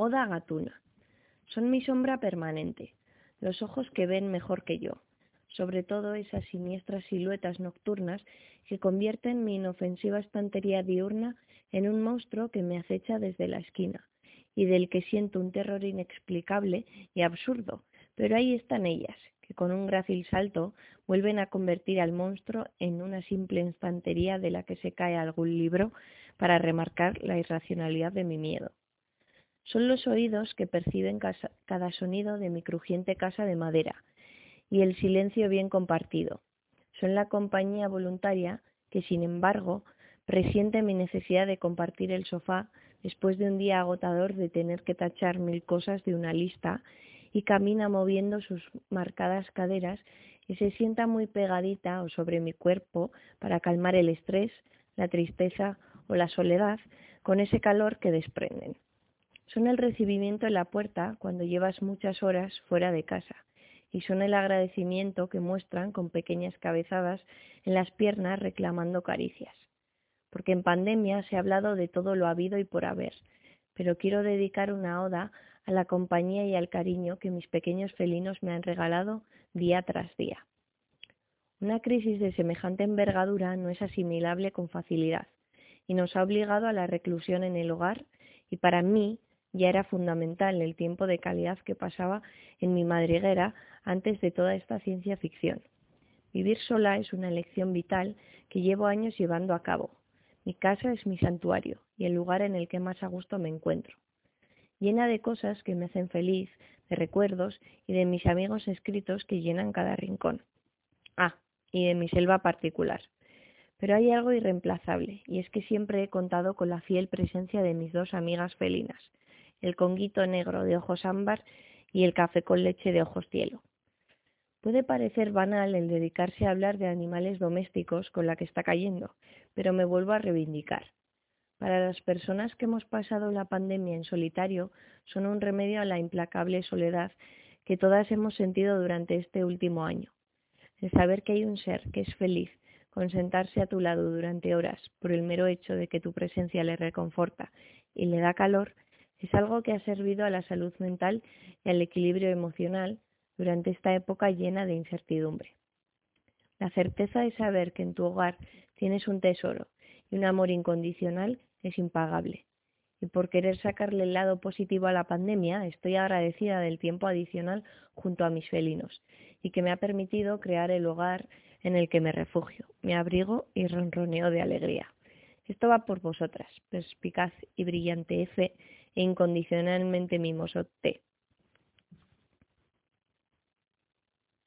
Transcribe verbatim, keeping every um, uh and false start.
Oda Gatuna. Son mi sombra permanente, los ojos que ven mejor que yo, sobre todo esas siniestras siluetas nocturnas que convierten mi inofensiva estantería diurna en un monstruo que me acecha desde la esquina, y del que siento un terror inexplicable y absurdo, pero ahí están ellas, que con un grácil salto vuelven a convertir al monstruo en una simple estantería de la que se cae algún libro para remarcar la irracionalidad de mi miedo. Son los oídos que perciben casa, cada sonido de mi crujiente casa de madera y el silencio bien compartido. Son la compañía voluntaria que, sin embargo, presiente mi necesidad de compartir el sofá después de un día agotador de tener que tachar mil cosas de una lista y camina moviendo sus marcadas caderas y se sienta muy pegadita o sobre mi cuerpo para calmar el estrés, la tristeza o la soledad con ese calor que desprenden. Son el recibimiento en la puerta cuando llevas muchas horas fuera de casa y son el agradecimiento que muestran con pequeñas cabezadas en las piernas reclamando caricias. Porque en pandemia se ha hablado de todo lo habido y por haber, pero quiero dedicar una oda a la compañía y al cariño que mis pequeños felinos me han regalado día tras día. Una crisis de semejante envergadura no es asimilable con facilidad y nos ha obligado a la reclusión en el hogar y para mí ya era fundamental el tiempo de calidad que pasaba en mi madriguera antes de toda esta ciencia ficción. Vivir sola es una elección vital que llevo años llevando a cabo. Mi casa es mi santuario y el lugar en el que más a gusto me encuentro. Llena de cosas que me hacen feliz, de recuerdos y de mis amigos escritos que llenan cada rincón. Ah, y de mi selva particular. Pero hay algo irreemplazable, y es que siempre he contado con la fiel presencia de mis dos amigas felinas, el conguito negro de ojos ámbar y el café con leche de ojos cielo. Puede parecer banal el dedicarse a hablar de animales domésticos con la que está cayendo, pero me vuelvo a reivindicar. Para las personas que hemos pasado la pandemia en solitario, son un remedio a la implacable soledad que todas hemos sentido durante este último año. El saber que hay un ser que es feliz con sentarse a tu lado durante horas por el mero hecho de que tu presencia le reconforta y le da calor, es algo que ha servido a la salud mental y al equilibrio emocional durante esta época llena de incertidumbre. La certeza de saber que en tu hogar tienes un tesoro y un amor incondicional es impagable. Y por querer sacarle el lado positivo a la pandemia, estoy agradecida del tiempo adicional junto a mis felinos y que me ha permitido crear el hogar en el que me refugio, me abrigo y ronroneo de alegría. Esto va por vosotras, perspicaz y brillante F e incondicionalmente mimoso T.